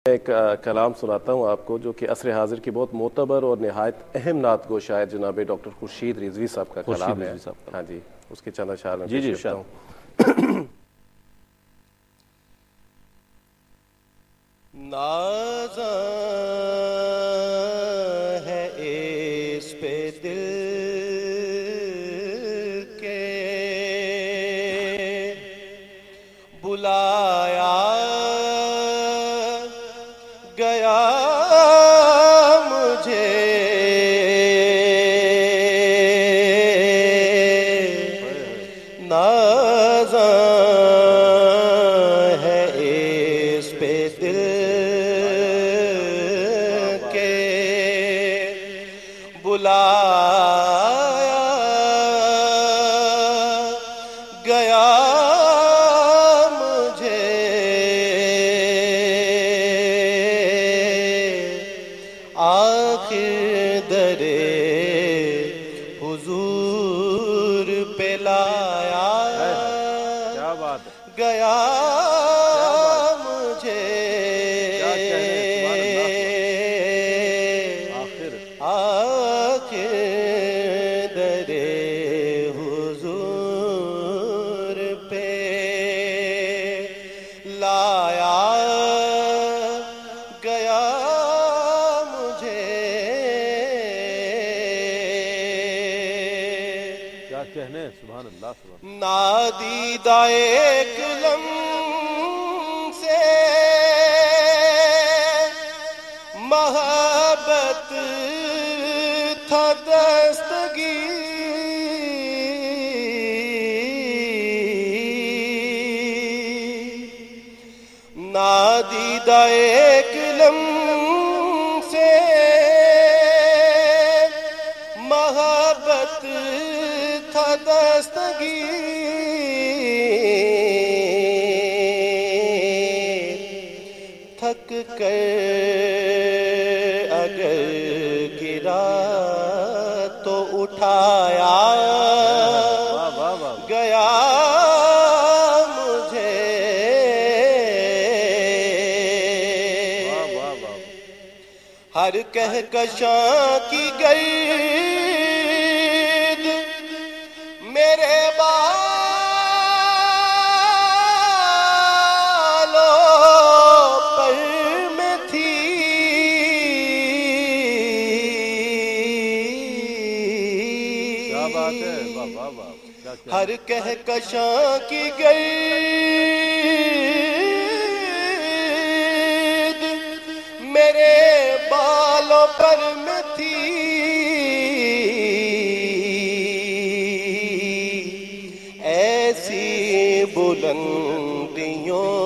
ایک کلام سناتا ہوں آپ کو جو کہ عصر حاضر کی بہت معتبر اور نہایت اہم نعت گو شاعر جناب ڈاکٹر خورشید رضوی صاحب کا کلام ہے. ہاں جی، اس کے چند اشعار میں پیش کرتا ہوں. نازاں ہے اس پہ دل کے بلایا گیا مجھے نازاں ہے اس پہ دل کے بلایا گیا آخر درے حضور پہ لایا گیا مجھے آخر درے حضور پہ لایا گیا کہنے سبحان اللہ سبحان نادیدہ ایک لمح سے محبت تھا دستگیر نادیدہ ایک لمح سے محبت تھا دستگیر تھک کر اگر گرا تو اٹھایا گیا مجھے ہر کہکشاں کی گئی میرے بالوں پر میں تھی کیا بات ہے واہ واہ واہ ہر کہکشاں کی گئی میرے بالوں پر میں تھی ایسی بلندیوں